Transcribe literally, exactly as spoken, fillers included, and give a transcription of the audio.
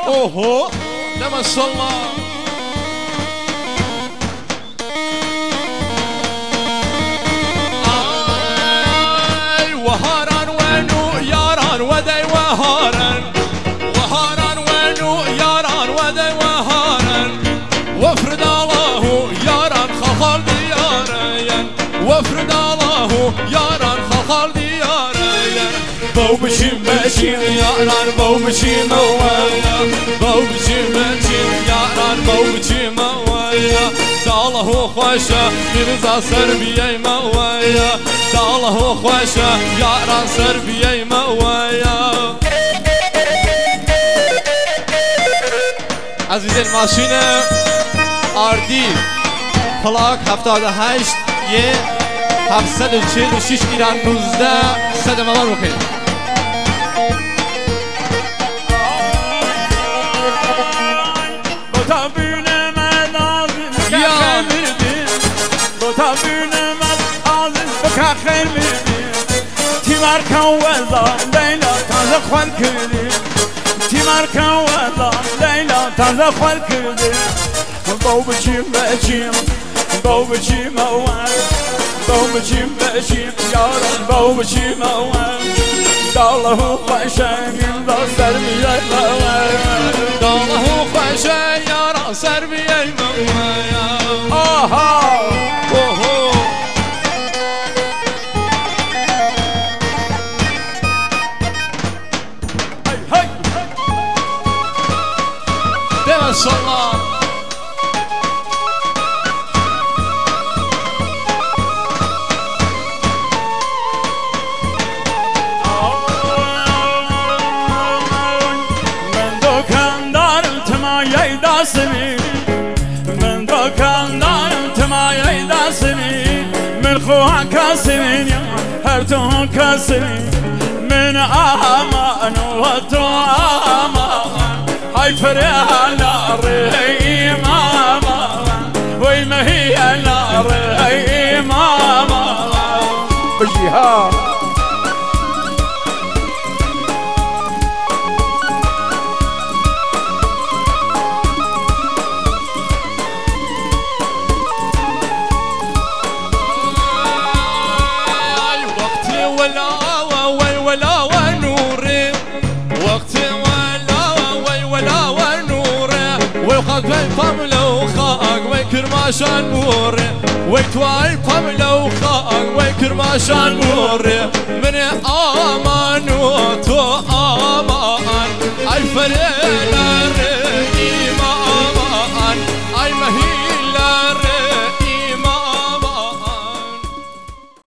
اوهو لما صلى آي وهاران وينو ياران ودي وهاران وهاران وينو ياران ودي وهاران وافرد الله ياران خلخال ديارين وافرد الله ياران خلخال ديارين بو بشيم بشيم ياران بو بشيم ويا بو بشيم بشيم ياران بو بشيم ويا داله خوشا يرزا سربيي مويا داله خوشا ياران سربيي مويا عزیز ماشین آردی پلاک هفتاد و هشت یه هفتصد و چهل و شش ایران نوزده صد ممان رو خیلی بوتا بینمد آزیز بکا خیر میردیم بوتا بینمد آزیز بکا خیر میردیم تیمار کوزا لیلا تازه خوال کردیم تیمار کوزا لیلا تازه خوال کردیم بو بچیم بچیم بو بچیم اوان بو بچیم بچیم یاران بو بچیم اوان داله خوشنگیم دا سر بیای موان داله خوشه یاران سر بیای موان آها اوهو هی هی دم صلا من دکاندارم تمایه دستمی من خواه کسمی هر تو کسمی من آمان و تو آمان های فریانا ری ماما وی مهیانا ری ماما بجیها ولا ونوري وقت ولا وي ولا ونوري وقت وي فملو خاق وي كرماشان بوري وي تواي فملو خاق وي كرماشان بوري من